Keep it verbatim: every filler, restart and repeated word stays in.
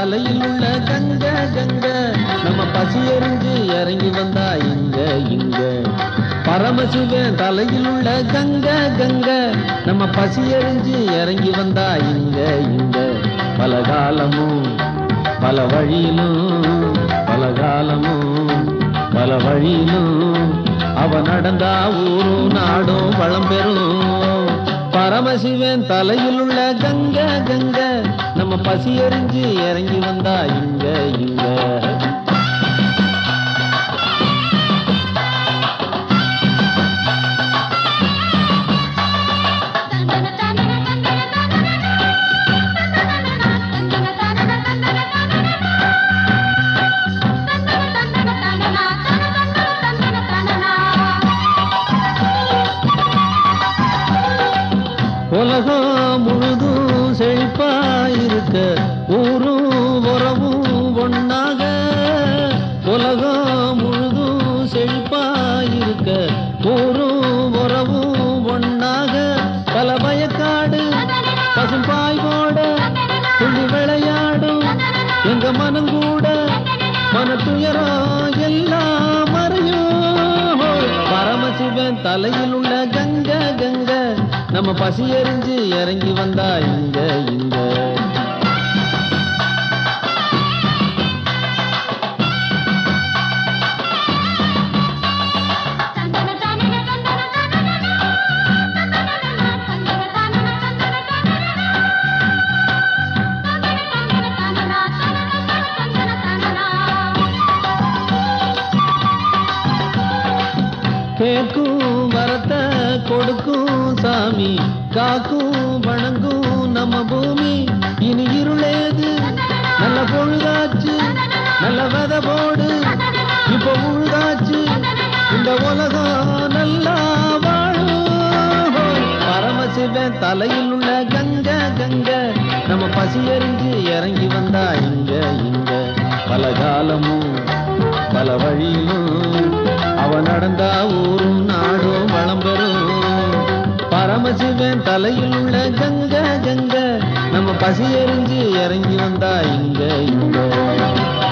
தலையில் உள்ள கங்க கங்க நம்ம பசி எறிஞ்சு இறங்கி வந்தா இங்க இங்க பரமசிவன் தலையில் உள்ள கங்க கங்க நம்ம பசி எறிஞ்சு இறங்கி வந்தா இங்க இங்க பல காலமும் பல வழியிலும் பல காலமும் பல வழியிலும் அவ நடந்தா ஊரும் நாடும் வளம் பெறும் பரமசிவன் தலையில் உள்ள கங்க கங்க நம்ம பசி எறிஞ்சு இறங்கி வந்தா இங்க இங்க உலகம் முழுதும் செழிப்பாயிருக்க ஊரும் உறவும் ஒன்னாக உலகம் முழுதும் செழிப்பாயிருக்க ஊரும் உறவும் ஒன்னாக பல பயக்காடு பசும்பாய் போட துள்ளி விளையாடும் எங்க மனம் கூட மன துயரம் எல்லாம் மறையும் பரமசிவன் தலையில் உள்ள கங்க கங்க நம்ம பசி எறிஞ்சு இறங்கி வந்தா இங்க இங்க கேக்கும் வரத்தை கொடுக்கும் சாமி காக்கும் வணங்கும் நம்ம பூமி இனி இருளேது நல்ல பொழுதாச்சு நல்ல வெத போடு இப்ப உழுதாச்சு இந்த உலகம் நல்லா வாழும் பரமசிவன் தலையில் உள்ள கங்க கங்க நம்ம பசி எறிஞ்சு இறங்கி வந்தா இங்க இங்க பல காலமும் பல வழியிலும் அவ நடந்தா ஊரும் நாடும் வளம் பெறும் பரமசிவன் தலையில் உள்ள கங்க கங்க நம்ம பசி எறிஞ்சு இறங்கி வந்தா இங்க இங்க